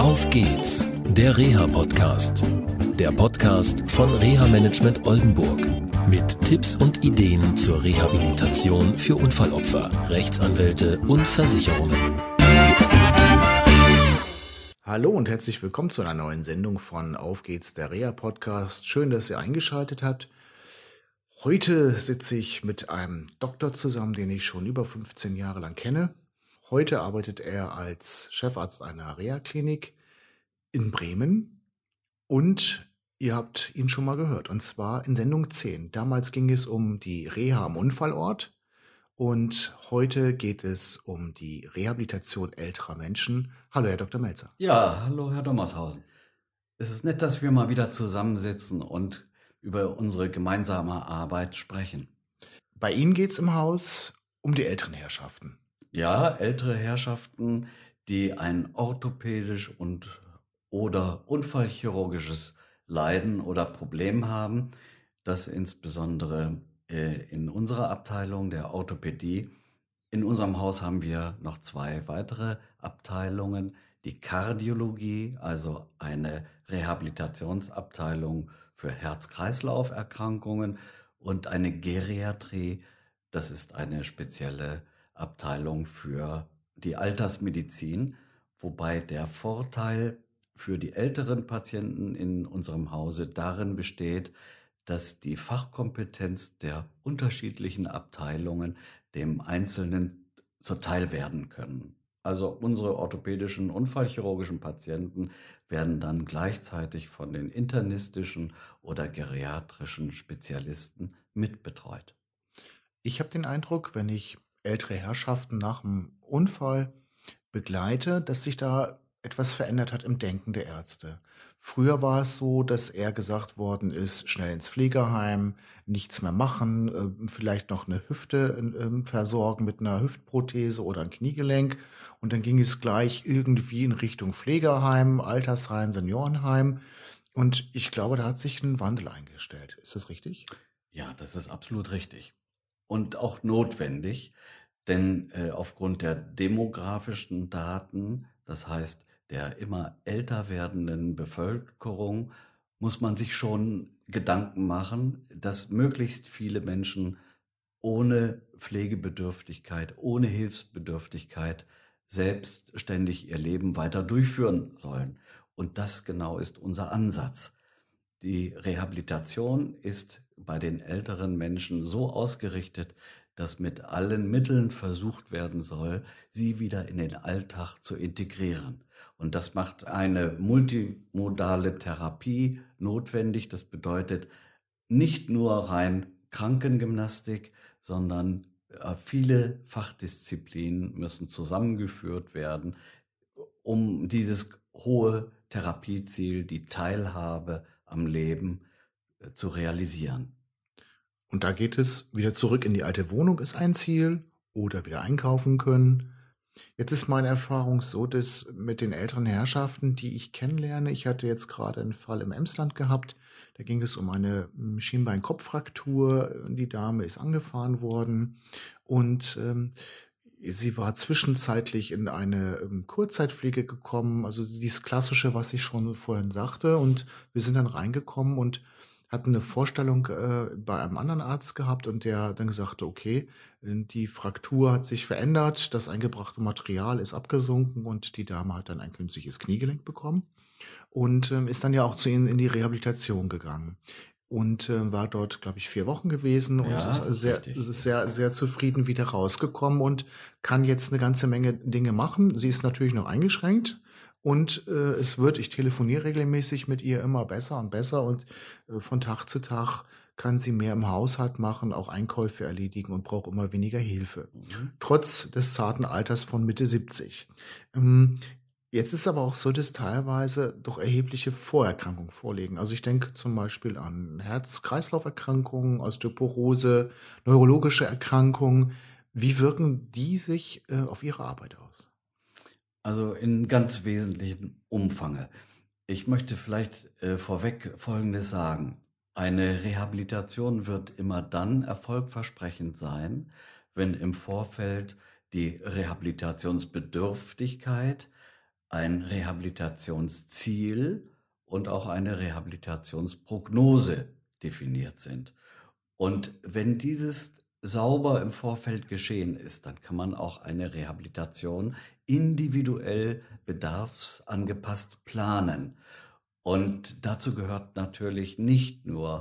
Auf geht's, der Reha-Podcast. Der Podcast von Reha-Management Oldenburg. Mit Tipps und Ideen zur Rehabilitation für Unfallopfer, Rechtsanwälte und Versicherungen. Hallo und herzlich willkommen zu einer neuen Sendung von Auf geht's, der Reha-Podcast. Schön, dass ihr eingeschaltet habt. Heute sitze ich mit einem Doktor zusammen, den ich schon über 15 Jahre lang kenne. Heute arbeitet er als Chefarzt einer Reha-Klinik in Bremen und ihr habt ihn schon mal gehört, und zwar in Sendung 10. Damals ging es um die Reha am Unfallort und heute geht es um die Rehabilitation älterer Menschen. Hallo, Herr Dr. Melzer. Ja, hallo, Herr Dommershausen. Es ist nett, dass wir mal wieder zusammensitzen und über unsere gemeinsame Arbeit sprechen. Bei Ihnen geht es im Haus um die älteren Herrschaften. Ja, ältere Herrschaften, die ein orthopädisch oder unfallchirurgisches Leiden oder Problem haben, das insbesondere in unserer Abteilung der Orthopädie. In unserem Haus haben wir noch 2 weitere Abteilungen, die Kardiologie, also eine Rehabilitationsabteilung für Herz-Kreislauf-Erkrankungen, und eine Geriatrie, das ist eine spezielle Abteilung für die Altersmedizin, wobei der Vorteil für die älteren Patienten in unserem Hause darin besteht, dass die Fachkompetenz der unterschiedlichen Abteilungen dem Einzelnen zuteil werden können. Also unsere orthopädischen, unfallchirurgischen Patienten werden dann gleichzeitig von den internistischen oder geriatrischen Spezialisten mitbetreut. Ich habe den Eindruck, wenn ich ältere Herrschaften nach dem Unfall begleite, dass sich da etwas verändert hat im Denken der Ärzte. Früher war es so, dass eher gesagt worden ist, schnell ins Pflegeheim, nichts mehr machen, vielleicht noch eine Hüfte versorgen mit einer Hüftprothese oder ein Kniegelenk, und dann ging es gleich irgendwie in Richtung Pflegeheim, Altersheim, Seniorenheim, und ich glaube, da hat sich ein Wandel eingestellt. Ist das richtig? Ja, das ist absolut richtig und auch notwendig, denn aufgrund der demografischen Daten, das heißt der immer älter werdenden Bevölkerung, muss man sich schon Gedanken machen, dass möglichst viele Menschen ohne Pflegebedürftigkeit, ohne Hilfsbedürftigkeit selbstständig ihr Leben weiter durchführen sollen. Und das genau ist unser Ansatz. Die Rehabilitation ist bei den älteren Menschen so ausgerichtet, dass mit allen Mitteln versucht werden soll, sie wieder in den Alltag zu integrieren. Und das macht eine multimodale Therapie notwendig. Das bedeutet nicht nur rein Krankengymnastik, sondern viele Fachdisziplinen müssen zusammengeführt werden, um dieses hohe Therapieziel, die Teilhabe am Leben, zu realisieren. Und da geht es wieder zurück in die alte Wohnung, ist ein Ziel, oder wieder einkaufen können. Jetzt ist meine Erfahrung so, dass mit den älteren Herrschaften, die ich kennenlerne, ich hatte jetzt gerade einen Fall im Emsland gehabt, da ging es um eine Schienbein-Kopffraktur, die Dame ist angefahren worden und sie war zwischenzeitlich in eine Kurzzeitpflege gekommen, also dieses Klassische, was ich schon vorhin sagte, und wir sind dann reingekommen und hatten eine Vorstellung bei einem anderen Arzt gehabt, und der dann gesagt, okay, die Fraktur hat sich verändert, das eingebrachte Material ist abgesunken und die Dame hat dann ein künstliches Kniegelenk bekommen und ist dann ja auch zu ihnen in die Rehabilitation gegangen und war dort, glaube ich, 4 Wochen gewesen und Ja, ist richtig. sehr, sehr zufrieden wieder rausgekommen und kann jetzt eine ganze Menge Dinge machen. Sie ist natürlich noch eingeschränkt. Und ich telefoniere regelmäßig mit ihr, immer besser und besser, und von Tag zu Tag kann sie mehr im Haushalt machen, auch Einkäufe erledigen und braucht immer weniger Hilfe. Trotz des zarten Alters von Mitte 70. Jetzt ist aber auch so, dass teilweise doch erhebliche Vorerkrankungen vorliegen. Also ich denke zum Beispiel an Herz-Kreislauf-Erkrankungen, Osteoporose, neurologische Erkrankungen. Wie wirken die sich auf Ihre Arbeit aus? Also in ganz wesentlichem Umfange. Ich möchte vielleicht vorweg Folgendes sagen. Eine Rehabilitation wird immer dann erfolgversprechend sein, wenn im Vorfeld die Rehabilitationsbedürftigkeit ein Rehabilitationsziel und auch eine Rehabilitationsprognose definiert sind. Und wenn dieses sauber im Vorfeld geschehen ist, dann kann man auch eine Rehabilitation individuell bedarfsangepasst planen. Und dazu gehört natürlich nicht nur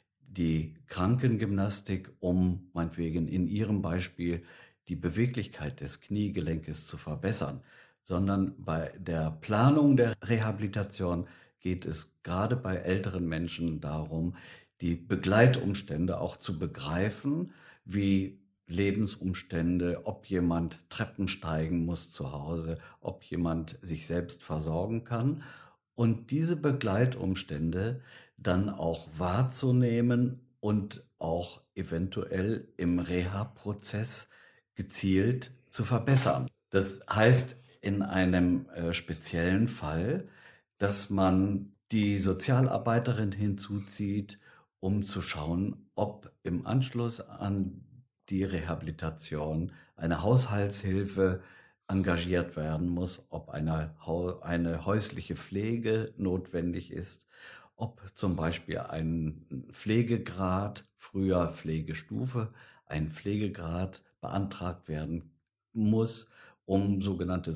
die Krankengymnastik, um meinetwegen in Ihrem Beispiel die Beweglichkeit des Kniegelenkes zu verbessern, sondern bei der Planung der Rehabilitation geht es gerade bei älteren Menschen darum, die Begleitumstände auch zu begreifen, wie Lebensumstände, ob jemand Treppen steigen muss zu Hause, ob jemand sich selbst versorgen kann und diese Begleitumstände dann auch wahrzunehmen und auch eventuell im Reha-Prozess gezielt zu verbessern. Das heißt in einem speziellen Fall, dass man die Sozialarbeiterin hinzuzieht, um zu schauen, ob im Anschluss an die Rehabilitation eine Haushaltshilfe engagiert werden muss, ob eine häusliche Pflege notwendig ist, ob zum Beispiel ein Pflegegrad, früher Pflegestufe, ein Pflegegrad beantragt werden muss, um sogenannte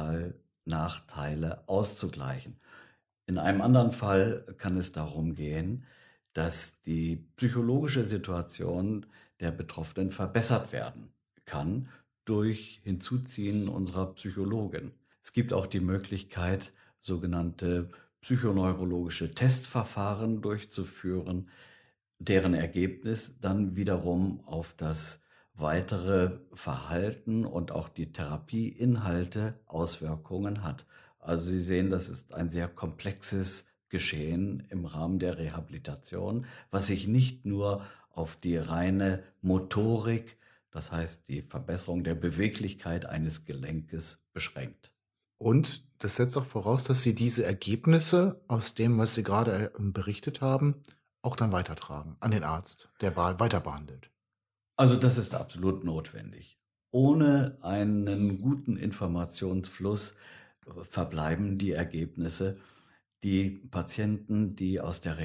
Sozialnachteile auszugleichen. In einem anderen Fall kann es darum gehen, dass die psychologische Situation der Betroffenen verbessert werden kann durch Hinzuziehen unserer Psychologin. Es gibt auch die Möglichkeit, sogenannte psychoneurologische Testverfahren durchzuführen, deren Ergebnis dann wiederum auf das weitere Verhalten und auch die Therapieinhalte Auswirkungen hat. Also Sie sehen, das ist ein sehr komplexes Geschehen im Rahmen der Rehabilitation, was sich nicht nur auf die reine Motorik, das heißt die Verbesserung der Beweglichkeit eines Gelenkes beschränkt. Und das setzt auch voraus, dass Sie diese Ergebnisse aus dem, was Sie gerade berichtet haben, auch dann weitertragen an den Arzt, der weiter behandelt. Also das ist absolut notwendig. Ohne einen guten Informationsfluss verbleiben die Ergebnisse. Die Patienten, die aus der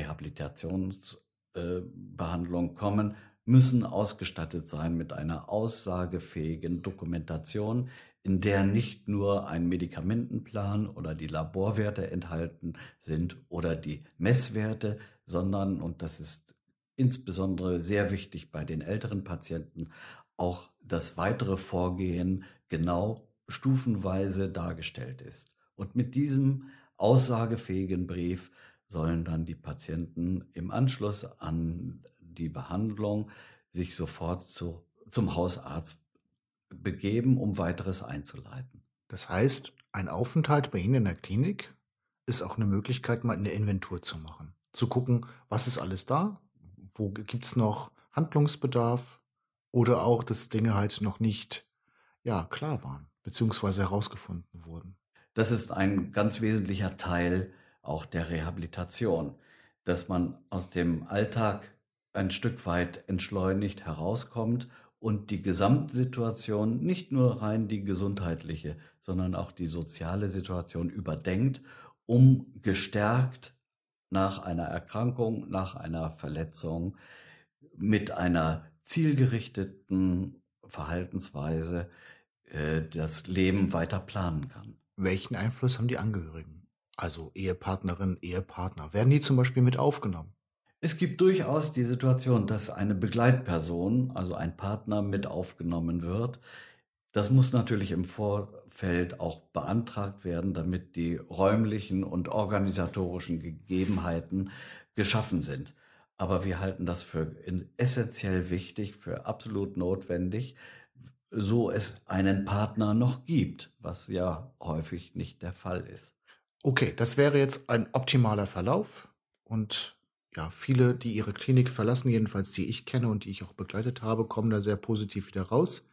Rehabilitationsbehandlung kommen, müssen ausgestattet sein mit einer aussagefähigen Dokumentation, in der nicht nur ein Medikamentenplan oder die Laborwerte enthalten sind oder die Messwerte, sondern, und das ist insbesondere sehr wichtig bei den älteren Patienten, auch das weitere Vorgehen genau stufenweise dargestellt ist. Und mit diesem aussagefähigen Brief sollen dann die Patienten im Anschluss an die Behandlung sich sofort zum Hausarzt begeben, um weiteres einzuleiten. Das heißt, ein Aufenthalt bei Ihnen in der Klinik ist auch eine Möglichkeit, mal eine Inventur zu machen. Zu gucken, was ist alles da, wo gibt es noch Handlungsbedarf oder auch, dass Dinge halt noch nicht klar waren, beziehungsweise herausgefunden wurden. Das ist ein ganz wesentlicher Teil auch der Rehabilitation, dass man aus dem Alltag ein Stück weit entschleunigt herauskommt und die Gesamtsituation, nicht nur rein die gesundheitliche, sondern auch die soziale Situation überdenkt, um gestärkt nach einer Erkrankung, nach einer Verletzung mit einer zielgerichteten Verhaltensweise das Leben weiter planen kann. Welchen Einfluss haben die Angehörigen? Also Ehepartnerin, Ehepartner. Werden die zum Beispiel mit aufgenommen? Es gibt durchaus die Situation, dass eine Begleitperson, also ein Partner, mit aufgenommen wird. Das muss natürlich im Vorfeld auch beantragt werden, damit die räumlichen und organisatorischen Gegebenheiten geschaffen sind. Aber wir halten das für essentiell wichtig, für absolut notwendig, so es einen Partner noch gibt, was ja häufig nicht der Fall ist. Okay, das wäre jetzt ein optimaler Verlauf und viele, die ihre Klinik verlassen, jedenfalls die ich kenne und die ich auch begleitet habe, kommen da sehr positiv wieder raus.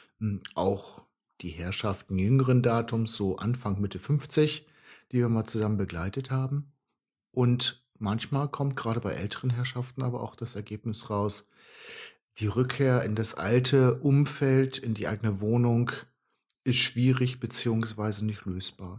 Auch die Herrschaften jüngeren Datums, so Anfang, Mitte 50, die wir mal zusammen begleitet haben. Und manchmal kommt gerade bei älteren Herrschaften aber auch das Ergebnis raus, die Rückkehr in das alte Umfeld, in die eigene Wohnung ist schwierig beziehungsweise nicht lösbar.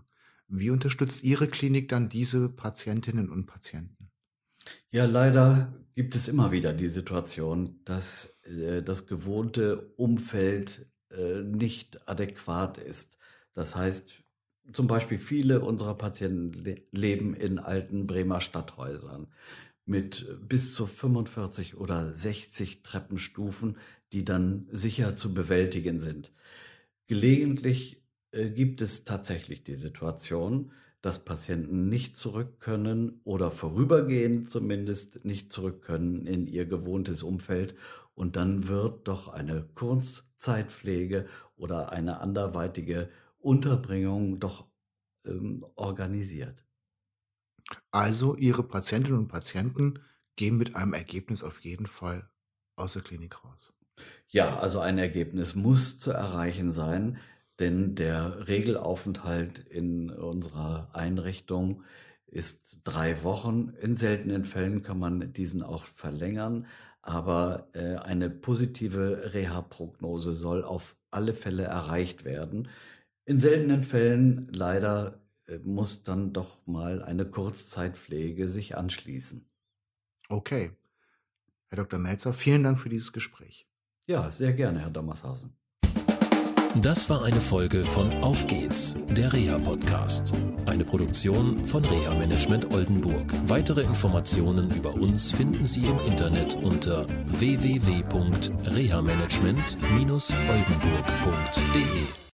Wie unterstützt Ihre Klinik dann diese Patientinnen und Patienten? Ja, leider gibt es immer wieder die Situation, dass das gewohnte Umfeld nicht adäquat ist. Das heißt, zum Beispiel viele unserer Patienten leben in alten Bremer Stadthäusern mit bis zu 45 oder 60 Treppenstufen, die dann sicher zu bewältigen sind. Gelegentlich gibt es tatsächlich die Situation, dass Patienten nicht zurück können oder vorübergehend zumindest nicht zurück können in ihr gewohntes Umfeld, und dann wird doch eine Kurzzeitpflege oder eine anderweitige Unterbringung doch organisiert. Also Ihre Patientinnen und Patienten gehen mit einem Ergebnis auf jeden Fall aus der Klinik raus. Ja, also ein Ergebnis muss zu erreichen sein, denn der Regelaufenthalt in unserer Einrichtung ist 3 Wochen. In seltenen Fällen kann man diesen auch verlängern, aber eine positive Reha-Prognose soll auf alle Fälle erreicht werden. In seltenen Fällen leider muss dann doch mal eine Kurzzeitpflege sich anschließen. Okay. Herr Dr. Melzer, vielen Dank für dieses Gespräch. Ja, sehr gerne, Herr Dommershausen. Das war eine Folge von Auf geht's, der Reha-Podcast. Eine Produktion von Reha Management Oldenburg. Weitere Informationen über uns finden Sie im Internet unter www.rehamanagement-oldenburg.de.